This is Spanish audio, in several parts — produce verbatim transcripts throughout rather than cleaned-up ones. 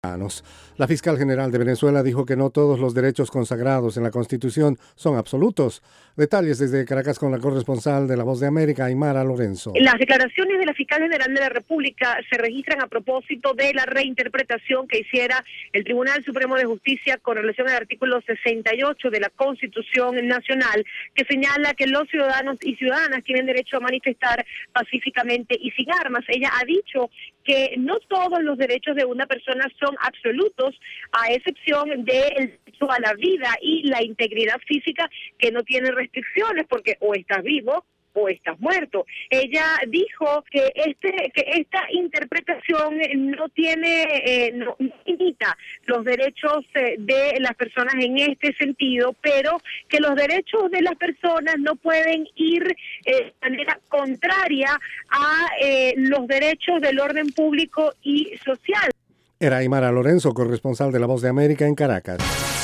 La fiscal general de Venezuela dijo que no todos los derechos consagrados en la Constitución son absolutos. Detalles desde Caracas con la corresponsal de La Voz de América, Aymara Lorenzo. Las declaraciones de la fiscal general de la República se registran a propósito de la reinterpretación que hiciera el Tribunal Supremo de Justicia con relación al artículo sesenta y ocho de la Constitución Nacional, que señala que los ciudadanos y ciudadanas tienen derecho a manifestar pacíficamente y sin armas. Ella ha dicho que no todos los derechos de una persona son absolutos, a excepción del derecho a la vida y la integridad física, que no tiene restricciones, porque o estás vivo o estás muerto. Ella dijo que este que esta interpretación no tiene, eh, no limita los derechos eh, de las personas en este sentido, pero que los derechos de las personas no pueden ir eh, de manera contraria a eh, los derechos del orden público y social. Era Aymara Lorenzo, corresponsal de La Voz de América en Caracas.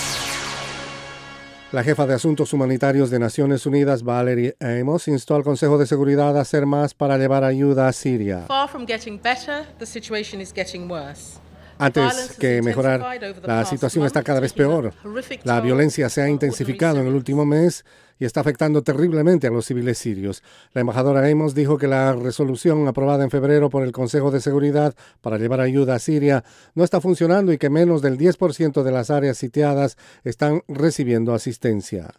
La jefa de Asuntos Humanitarios de Naciones Unidas, Valerie Amos, instó al Consejo de Seguridad a hacer más para llevar ayuda a Siria. Far from getting better, the situation is getting worse. Antes que mejorar, la situación está cada vez peor. La violencia se ha intensificado en el último mes y está afectando terriblemente a los civiles sirios. La embajadora Amos dijo que la resolución aprobada en febrero por el Consejo de Seguridad para llevar ayuda a Siria no está funcionando y que menos del diez por ciento de las áreas sitiadas están recibiendo asistencia.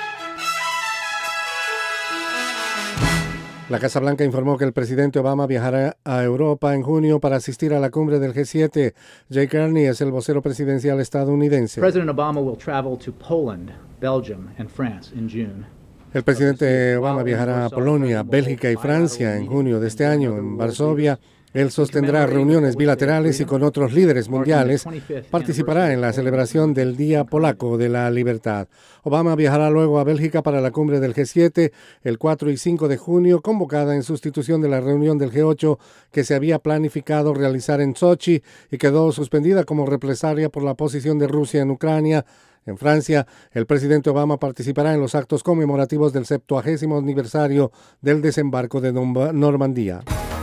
La Casa Blanca informó que el presidente Obama viajará a Europa en junio para asistir a la cumbre del G siete. Jay Carney es el vocero presidencial estadounidense. President Obama will travel to Poland, Belgium and France in June. El presidente Obama viajará a Polonia, Bélgica y Francia en junio de este año. En Varsovia, él sostendrá reuniones bilaterales y con otros líderes mundiales participará en la celebración del Día Polaco de la Libertad. Obama viajará luego a Bélgica para la cumbre del G siete el cuatro y cinco de junio, convocada en sustitución de la reunión del G ocho que se había planificado realizar en Sochi y quedó suspendida como represalia por la posición de Rusia en Ucrania. En Francia, el presidente Obama participará en los actos conmemorativos del septuagésimo aniversario del desembarco de Normandía.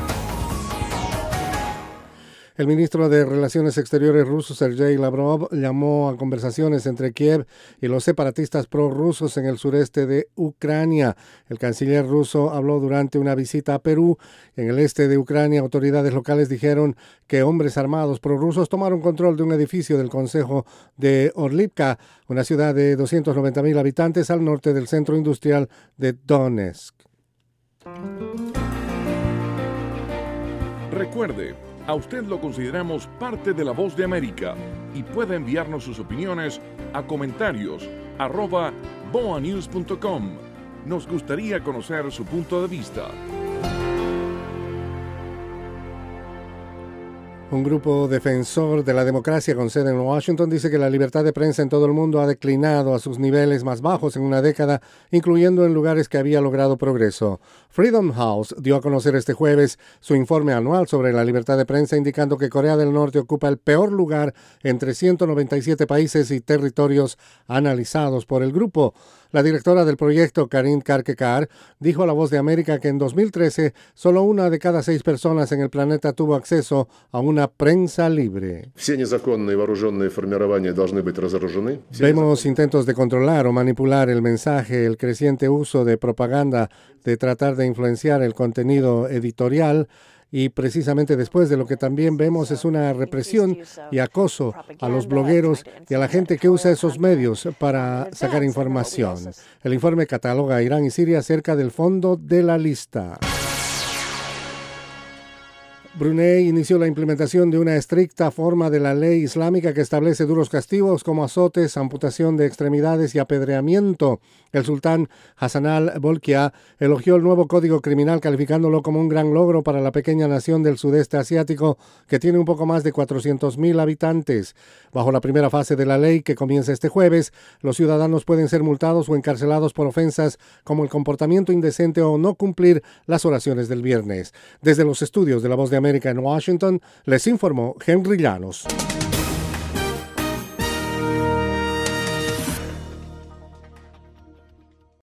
El ministro de Relaciones Exteriores ruso, Sergei Lavrov, llamó a conversaciones entre Kiev y los separatistas prorrusos en el sureste de Ucrania. El canciller ruso habló durante una visita a Perú. En el este de Ucrania, autoridades locales dijeron que hombres armados prorrusos tomaron control de un edificio del Consejo de Orlivka, una ciudad de doscientos noventa mil habitantes al norte del centro industrial de Donetsk. Recuerde, a usted lo consideramos parte de La Voz de América y puede enviarnos sus opiniones a comentarios arroba boanews punto com. Nos gustaría conocer su punto de vista. Un grupo defensor de la democracia con sede en Washington dice que la libertad de prensa en todo el mundo ha declinado a sus niveles más bajos en una década, incluyendo en lugares que había logrado progreso. Freedom House dio a conocer este jueves su informe anual sobre la libertad de prensa, indicando que Corea del Norte ocupa el peor lugar entre ciento noventa y siete países y territorios analizados por el grupo. La directora del proyecto, Karin Karkekar, dijo a La Voz de América que en dos mil trece solo una de cada seis personas en el planeta tuvo acceso a una prensa libre. Vemos intentos de controlar o manipular el mensaje, el creciente uso de propaganda, de tratar de influenciar el contenido editorial. Y precisamente después de lo que también vemos es una represión y acoso a los blogueros y a la gente que usa esos medios para sacar información. El informe cataloga a Irán y Siria cerca del fondo de la lista. Brunei inició la implementación de una estricta forma de la ley islámica que establece duros castigos como azotes, amputación de extremidades y apedreamiento. El sultán Hassan al-Bolkiah elogió el nuevo código criminal calificándolo como un gran logro para la pequeña nación del sudeste asiático que tiene un poco más de cuatrocientos mil habitantes. Bajo la primera fase de la ley, que comienza este jueves, los ciudadanos pueden ser multados o encarcelados por ofensas como el comportamiento indecente o no cumplir las oraciones del viernes. Desde los estudios de La Voz de América en Washington, les informó Henry Llanos.